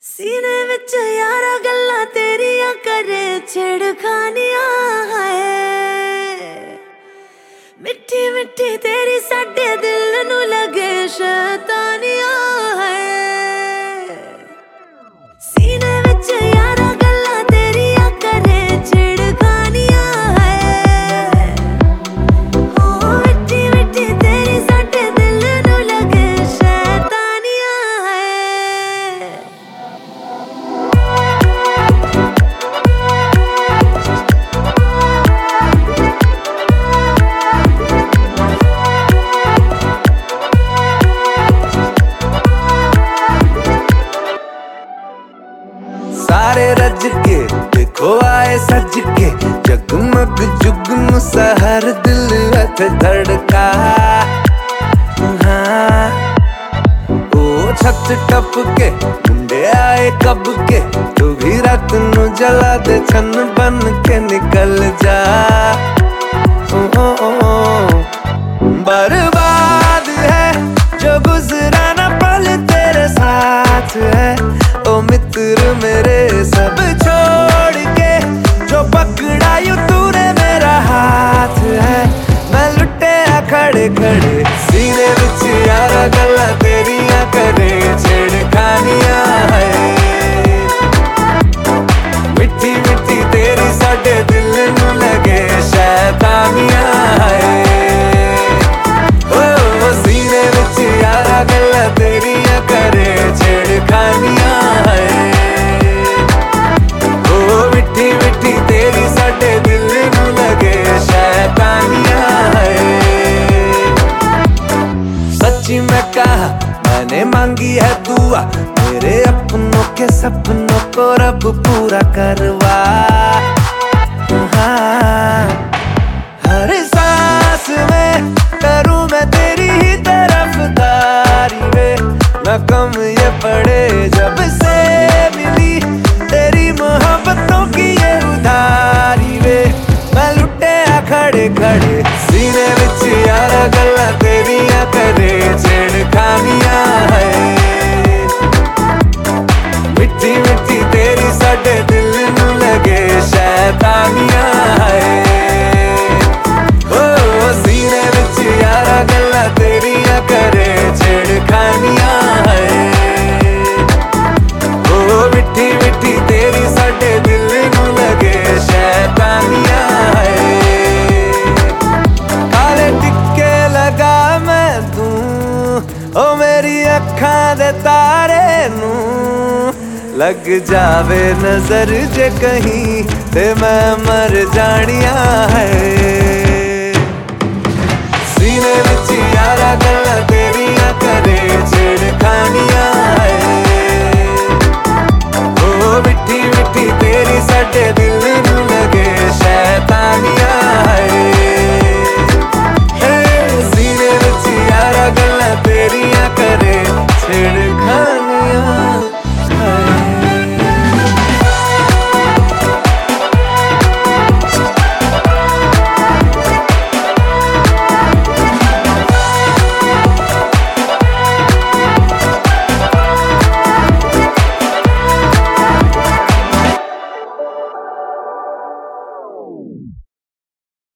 सीने विच यारा गल्ला तेरिया करे छेड़खानियां है। मिठी मिठी तेरी साडे दिल नू लगे शैतानियां है। सीने विच यारा गल्ला तेरिया करे छेड़खानियां है। ओ मिठी मिठी तेरी साडे दिल नू लगे शैतानियां है। सारे रज के देखो आए सज के, जगमग जुगनू सहर दिल हथ धड़का। हाँ ओ छत टप के मुंडे आए कब के, तू भी रात नू जला दे छन बन के निकल जा। बर्बाद है जो गुजरा ना पल तेरे साथ है। ओ मित्र मेरे सब छोड़ के जो पकड़ा यूं तूने मेरा हाथ है। मैं लुटे खड़े खड़े सीने विच यारा गल्ला तेरिया करे छेड़खानियां है। मिठी मिठी तेरी साडे दिल नू लगे शैतानियां है। ओ सीने विच यारा गल्ला तेरिया करे छेड़खानियां है। ओ मिठी मिठी तेरी साडे दिल नू लगे शैतानियां है। सच्ची मैं कहा मैंने मांगी है दुआ, मेरे अपनों के सपनों को रब पूरा करवा। हाँ, हर सांस में करूं मैं तेरी ही तरफदारी वे। न कम ये पड़े जब से मिली तेरी मोहब्बतों की ये उधारी वे। मैं लुटे खड़े खड़े सीने विच यारा गल्ला तेरिया करे छेड़खानियां है। मिठी मिठी तेरी साडे दिल नू लगे शैतानियां है। ओ सीने विच यारा गल्ला तेरिया करे छेड़खानियां है। ओ मिठी मिठी तेरी साडे दिल नू लगे शैतानियां है। काले टिक्के लगा मैं तू ओ मेरी अखां दे तारे नू। लग जावे नजर जे कहीं ते मैं मर जानिया है। सीने विच यारा गल्ला तेरिया करे